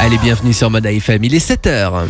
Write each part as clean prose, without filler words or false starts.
Allez, bienvenue sur Mona FM, il est 7h.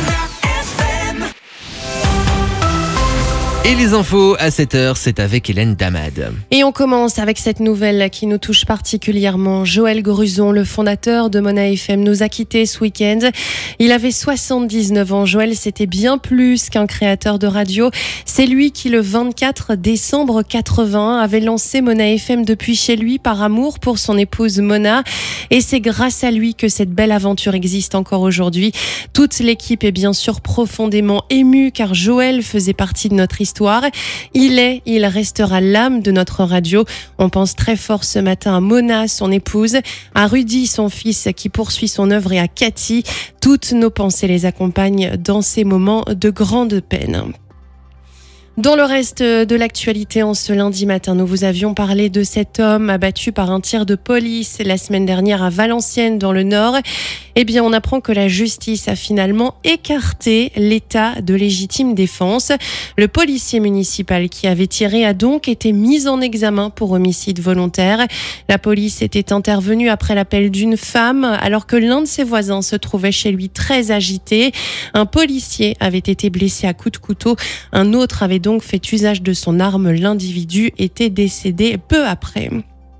Et les infos à 7h, c'est avec Hélène Damad. Et on commence avec cette nouvelle qui nous touche particulièrement. Joël Gruson, le fondateur de Mona FM, nous a quittés ce week-end. Il avait 79 ans. Joël, c'était bien plus qu'un créateur de radio. C'est lui qui, le 24 décembre 80, avait lancé Mona FM depuis chez lui par amour pour son épouse Mona. Et c'est grâce à lui que cette belle aventure existe encore aujourd'hui. Toute l'équipe est bien sûr profondément émue car Joël faisait partie de notre histoire. Il restera l'âme de notre radio. On pense très fort ce matin à Mona, son épouse, à Rudy, son fils, qui poursuit son œuvre, et à Cathy. Toutes nos pensées les accompagnent dans ces moments de grande peine. Dans le reste de l'actualité, en ce lundi matin, nous vous avions parlé de cet homme abattu par un tir de police la semaine dernière à Valenciennes, dans le Nord. Eh bien, on apprend que la justice a finalement écarté l'état de légitime défense. Le policier municipal qui avait tiré a donc été mis en examen pour homicide volontaire. La police était intervenue après l'appel d'une femme, alors que l'un de ses voisins se trouvait chez lui très agité. Un policier avait été blessé à coups de couteau. Un autre avait donc fait usage de son arme. L'individu était décédé peu après.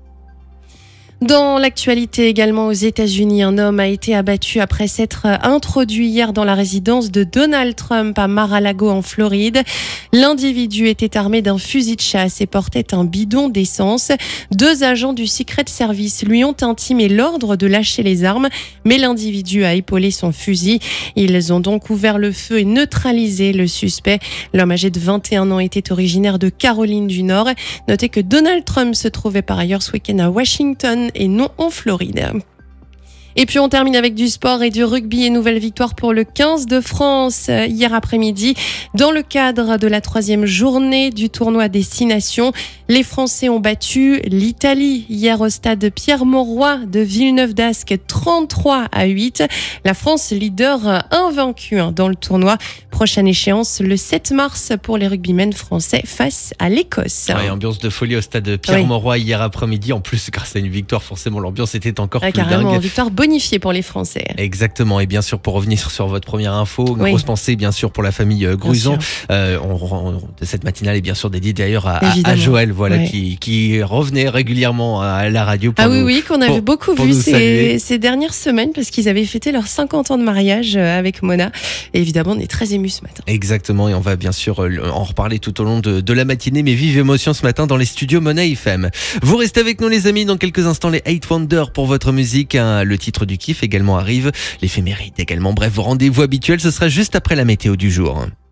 Dans l'actualité également aux États-Unis, un homme a été abattu après s'être introduit hier dans la résidence de Donald Trump à Mar-a-Lago en Floride. L'individu était armé d'un fusil de chasse et portait un bidon d'essence. 2 agents du Secret Service lui ont intimé l'ordre de lâcher les armes, mais l'individu a épaulé son fusil. Ils ont donc ouvert le feu et neutralisé le suspect. L'homme âgé de 21 ans était originaire de Caroline du Nord. Notez que Donald Trump se trouvait par ailleurs ce week-end à Washington et non en Floride. Et puis on termine avec du sport et du rugby et nouvelle victoire pour le 15 de France hier après-midi. Dans le cadre de la 3e journée du tournoi des 6 nations, les Français ont battu l'Italie hier au stade Pierre-Mauroy de Villeneuve-d'Ascq 33-8. La France leader invaincue dans le tournoi. Prochaine échéance le 7 mars pour les rugbymen français face à l'Écosse. Ouais, ambiance de folie au stade Pierre-Mauroy hier après-midi. En plus, grâce à une victoire, forcément l'ambiance était encore plus carrément, dingue. Victoire bonifiée pour les Français. Exactement, et bien sûr pour revenir sur votre première info, une grosse pensée bien sûr pour la famille Gruson. Cette matinale est bien sûr dédiée d'ailleurs à Joël, qui revenait régulièrement à la radio. Qu'on avait beaucoup vu ces dernières semaines parce qu'ils avaient fêté leurs 50 ans de mariage avec Mona. Et évidemment, on est très émus ce matin. Exactement, et on va bien sûr en reparler tout au long de la matinée, mais vive émotion ce matin dans les studios Mona FM. Vous restez avec nous les amis, dans quelques instants les 8 Wonders pour votre musique, le titre du kiff également arrive, l'éphéméride également, bref, vos rendez-vous habituels, ce sera juste après la météo du jour.